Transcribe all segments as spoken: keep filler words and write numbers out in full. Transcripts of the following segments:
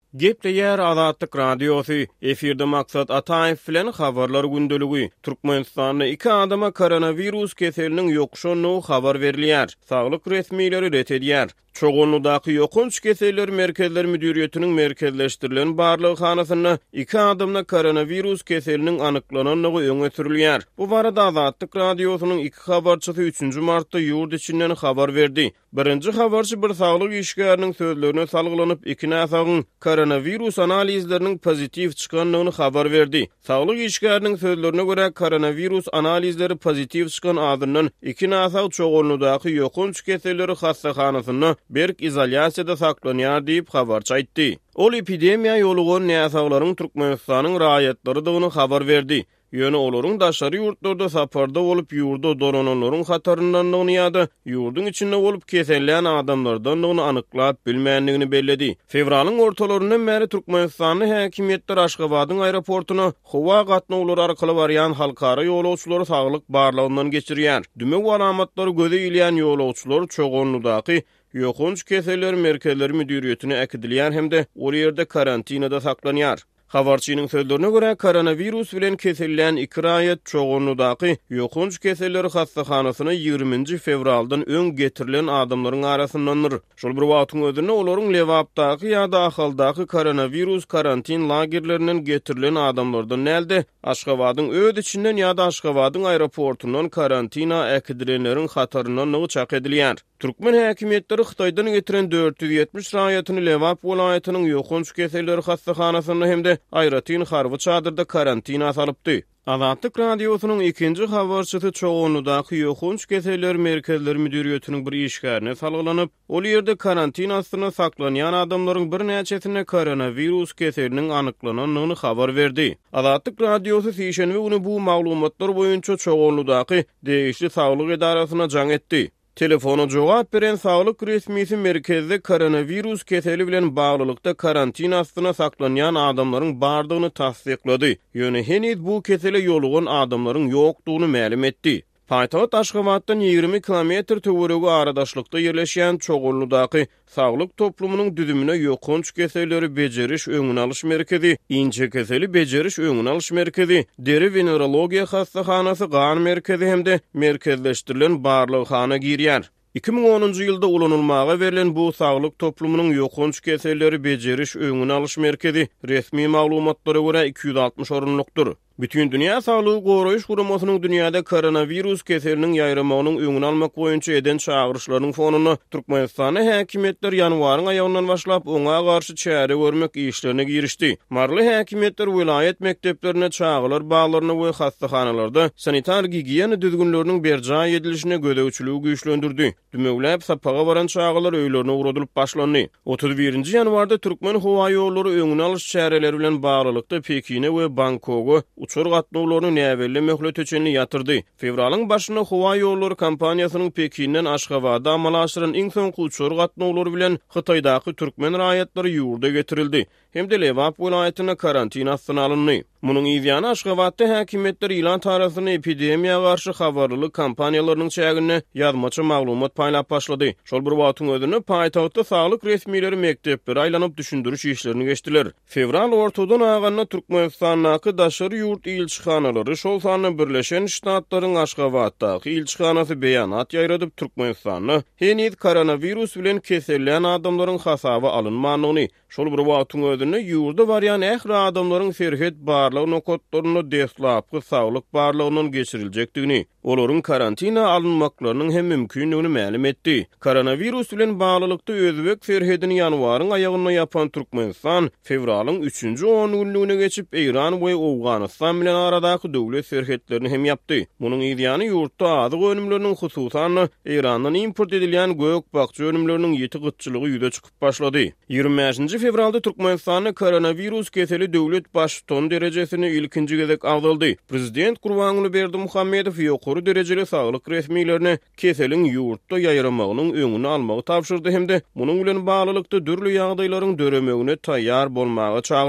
Gepli yer Azatlyk radiosu, efirde maksat Ataev bilen habarlar gündölügi. Türkmenistanda iki adama koronavirus keseliniň ýokşanyny habar berilýär. Saglyk resmiýetleri ret edýär. Çoğunludaky ýokunç keseller merkezleri müdüriýetiniň merkezleşdirilen barlygy hanasyna iki adamna koronavirus keseliniň anyklananyny öňe sürilýär. Bu barada Azatlyk radiosynyň iki habarçysy üçünji martda ýurt içinden habar berdi. Birinji habarçy bir saglyk işgäriniň sözlerine salgylanyp iki näsagyň koronavirus analizlerinin pozitiv çıkanlığını habar verdi. Sağlık işgäriniň sözlerine göre koronavirus analizleri pozitiv çıkan adından iki näsag çoğunludaky ýokunç keselleri hastahanasyna berk izolýasiýada saklanýar diýip habarçy aýtdy. Ol epidemiýa ýolugan näsaglaryň Türkmenistanyň raýatlarydygyny habar berdi. Ýöne olaryň daşary ýurtlarda saparda bolup ýurda dorananlaryň hataryndanlygyny ýa-da ýurdun içinde bolup kesellen adamlardan anyklap bilmänligini belledi. Fevralyň ortalaryndan bäri Türkmenistanyň häkimetleri Aşgabatyň aeroportuna howa gatnawlary arkaly barýan halkara ýolagçylary saglyk barlygyndan geçirýär. Dümek alamatlary göze ilýän ýolagçylar çoğunludaky ýokunç keseller merkezleri müdüriýetine äkidilýär hemde ol ýerde karantinada saklanýar. Habarçynyň sözlerine göre koronavirus bilen kesellen iki raýat çoğunludaky ýokunç keselleri hastahanasyna ýygrüminji fevraldan öň getirilen adamlaryň arasyndandyr. Şol bir wagtyň özünde olaryň Lewapdaky ýa-da Ahaldaky koronavirus karantin lagerlerinden getirilen adamlardan näde Aşgabatyň öz içinden ýa-da Aşgabatyň aeroportundan karantina äkidilenleriň hataryndan nygy çak edilýär. Türkmen häkimetleri Xitaydan getiren dört yüz ýetmiş raýatyny Lewap welaýatynyň ýokunç keselleri hastahanasyna hemde Ayratin harby çadyrda karantina salypdy. Azatlyk radiosynyň ikinji habarçysy çoğunludaky ýokunç keseller merkezleri müdüriýetiniň bir işgärine salgylanyp, ol ýerde karantinasyna saklanýan adamlaryň bir näçesine koronavirus keseliniň anyklananyny habar berdi. Azatlyk radiosy şeýşenbe güni bu maglumatlar boýunça çoğunludaky degişli saglyk edarasyna jaň etdi. Telefona jogap beren saglyk resmisi merkezde koronavirus keseli bilen baglylykda karantina astyna saklanýan adamlaryň bardygyny tasdiklady. Ýöne heniz bu kesele ýolugan adamlaryň ýokdugyny ma'lum etdi. Paýtagat Aşgabatdan ýygrimi kilometr töweregi aradaşlykda ýerleşýän çoğunludaky saglyk toplumynyň düzümine ýokunç keselleri bejeriş öňüne alyş merkezi, inçe keseli bejeriş öňüne alyş merkezi, deri venerologiýa hastahanasy gan merkezi hemde merkezleşdirilen barlyghana girýär. iki ming onunji ýylda ulanylmaga berilen bu saglyk toplumynyň ýokunç keselleri bejeriş öňüne alyş merkezi resmi maglumatlara görä iki yüz altmış orunlukdur. Bütün Dünya Sağlığı Goraýyş Guramasynyň dünýäde koronavirus keseliniň ýaýramagynyň öňüni almak boýunça eden çağırışlaryň fonuny Türkmenistanyň häkimetleri ýanwaryň aýagyndan başlap oňa garşy çäre görmek işlerine girişdi. Marly häkimetler vilayet mekteplerine çağılar baglaryny we hastahanalarda sanitar gigiýena düzgünleriniň berja edilişine gödäwçiligi güýçlendirdi. Dümekläp sapaga baran çağılar öýlerine uradylyp başlandy. otuz birinji ýanwarda Türkmen howa ýollary öňüni alyş çäreleri bilen baglylykda Pekine we Bangkoga uçur gatnawlaryny näwelle möhlet öçenini ýatyrdy. Fevralyň başyna howa ýollary kompaniýasynyň Pekinden Aşgabada amal aşyran iň soňky uçur gatnawlary bilen Xitaydaky türkmen raýatlary ýurda getirildi. Hemde Lewap welaýatyna karantina astyna alyndy. Munyň ýygyny Aşgabatda häkimetler ilan tarasyny epidemiýa garşy habarlylyk kampaniýalarynyň çägine ýazmaçy maglumat paýlap başlady. Şol bir wagtyň özünde paýtagtda saglyk resmiýetleri mektepleri aýlanyp düşündürüş işlerini geçdiler. Fevral ortadan aganda Türkmenistanyň daşary ýurt ilçihanalary şol sany Birleşen Ştatlaryň Aşgabatdaky ilçihanasy beýanat ýaýradyp Türkmenistanyň heniz koronavirus bilen kesellen adamlaryň hasaby alynmanyny, şol bir wagtyň özünde ýurda barýan ähli adamlaryň serhet barlygy nokotlaryny deslapky saglyk barlygyndan geçiriljakdygyny, olaryň karantina alynmaklarynyň hem mümkinligini ma'lum etdi. Koronavirus bilen baglylykda Özbek serhetini ýanwaryň aýagyna ýapan Türkmenistan fevralyň üçünji on günlüğüne geçip Iran we Awganistan bilen aradaky döwlet serhetlerini hem ýapdy. Munyň ýygyny ýurtda azyk önümleriniň hususan Irandan import edilýän gök bakçy önümleriniň ýeti gytçylygy ýüze çykyp başlady. ýygrimi beşinji fevralda Türkmenistanyň koronavirus keseli döwlet başlygyny derejesini ilkinji gezek agdaldy. Prezident Gurbanuly Berdimuhammedow ýokary derejeli saglyk resmiýetlerine keseliň ýurtda ýaýramagynyň öňüni almagy tapşyrdy hemde munyň bilen baglylykda dürli ýagdaýlaryň döremegine taýýar bolmagy çağırdy.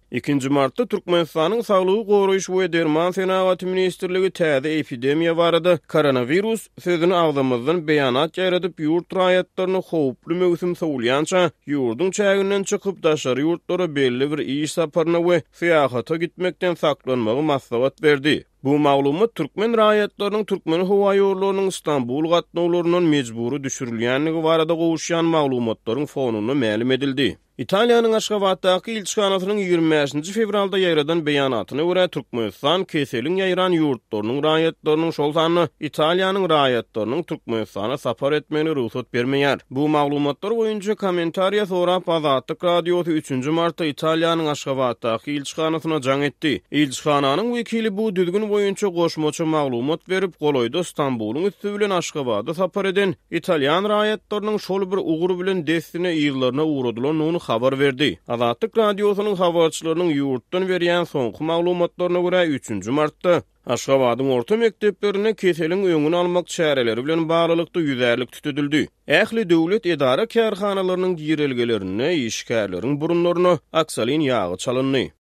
ikinji martda Türkmenistanyň Saglygy Goraýyş we Derman Senagat Ministrligi täze epidemiýa barada koronavirus sözüni agzymyzdan beýanat ýaradyp ýurt raýatlaryny howply mögsüm sowulýança ýurdun çäginden çykyp daşary ýurtlara belli bir iş saparyna we syýahata gitmekden saklanmagy maslahat berdi. Bu maglumat Türkmen raýatlarynyň Türkmen howa ýorlarynyň Istanbul gatnawlarynyň mejburi düşürilýänligi barada gowuşýan maglumatlaryň fonuny ma'lum edildi. İtaliýanyň Aşgabatdaky ilçikanasynyň ýigirme beşinji fevralda ýaýradan beýanatyna görä Türkmenistan keseliň ýaýran ýurtlarynyň raýatlarynyň şol sany Italiýanyň raýatlarynyň Türkmenistana sapar etmegine ruhsat bermeýär. Bu maglumatlar boýunça kommentariýa sorap Azatlyk radiosy üçünji martda Italiýanyň Aşgabatdaky ilçikanasyna jaň etdi. İlçikananyň wekili bu düzgün boýunça goşmaça maglumat berip golaýda Istanbulyň üstü bilen Aşgabada sapar eden Italiýan raýatlarynyň şol bir ugur bilen destine ýyllaryna uğradylan habar verdi. Azatlyk radiosynyň habarçylarynyň ýurtdan berýän soňky maglumatlaryna görä üçünji martda Aşgabatyň orta mekdeplerine keseliň öňüni almak çäreleri bilen baglykda ýüzerlik tutuldy. Ähli döwlet edara kärhanalarynyň girelgelerini, işgärleriň burunlaryna aksalyn ýagy çalyndy.